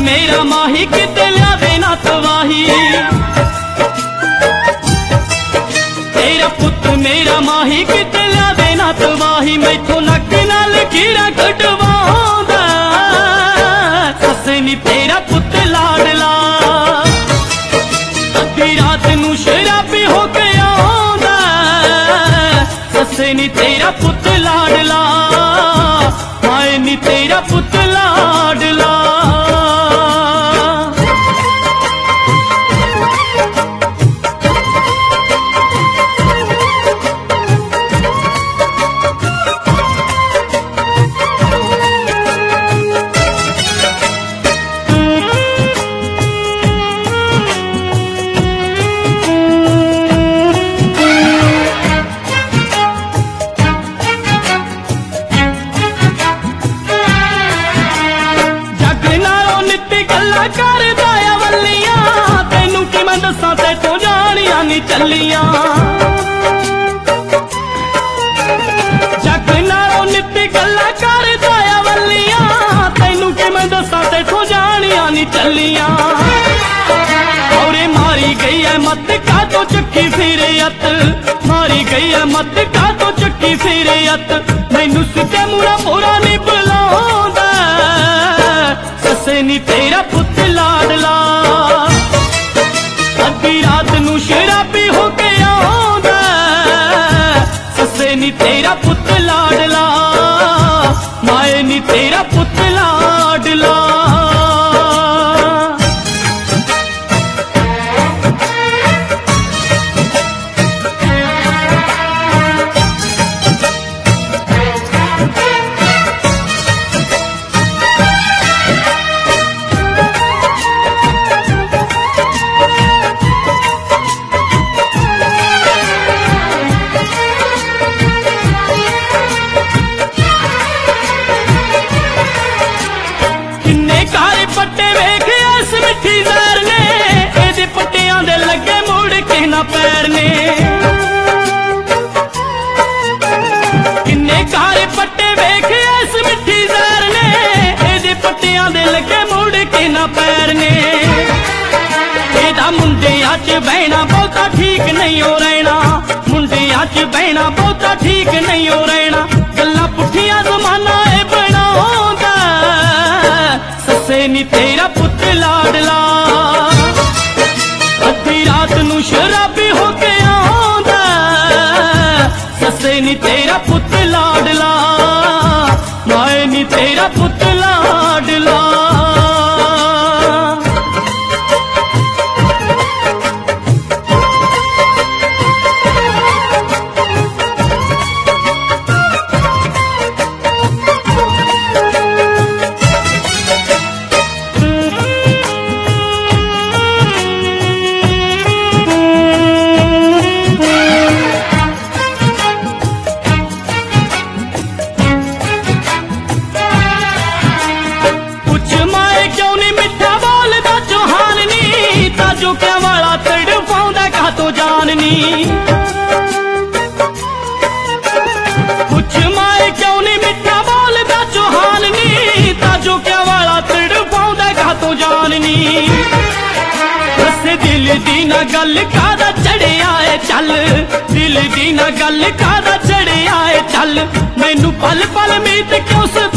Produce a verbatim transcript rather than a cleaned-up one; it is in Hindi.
मेरा माही किते लियावे ना तवाही, तेरा पुत मेरा माही किते लियावे ना तवाही। मैथों नक नाल कीड़ा कटवाउंदा सस्से नी तेरा पुत लाडला, अद्धी रात नू शराबी हो के आउंदा सस्से नी तेरा पुत लाडला, हाय नी तेरा पुत लाडला। चलिया जग नालों नित्ती गल्लां करदा आ वल्लियां, तैनू कि मैं दसां तेथों जानियां नी चलियां। औरे मारी गई है मत का तो चुकी फिरे अत, मारी गई है मत का तो चुकी फिरे अत। मैनू सिद्धे मुड़ा पूरा नी बुलाउंदा सस्से नी तेरा पुत लाडला, अद्धी रात नू शराबी हो के आउंदा सस्से नी तेरा पुत लाडला, माए नी तेरा पुत लाडला। पैर ने किन्ने कारे पट्टे वेखे इस मिठी जहर ने, एदे पट्टियां दे लगे मुड़ के ना पैर ने। एदा मुंडियां च बहना बहुता ठीक नहीं हो रहना, मुंडियां च बहना बहुता ठीक नहीं हो रहना। गल्लां पुठियां जमाना ए बनाउंदा सस्से नी तेरा पुत लाडला, अद्धी रात नू शराबी हो के आउंदा सस्से नी तेरा पुत लाडला, माए नी तेरा पुत लाडला। क्या वाला तड़पाउंदा का तो जाननी, कुछ माए क्यों नहीं मिठा बोलदा चौहाननी, ताजो क्या वाला तड़पाउंदा का तो जाननी। बस दिल दी ना गल कादा चढ़े आए चल, दिल दी ना गल कादा चढ़े आए चल। मैनू पल पल मीत क्यों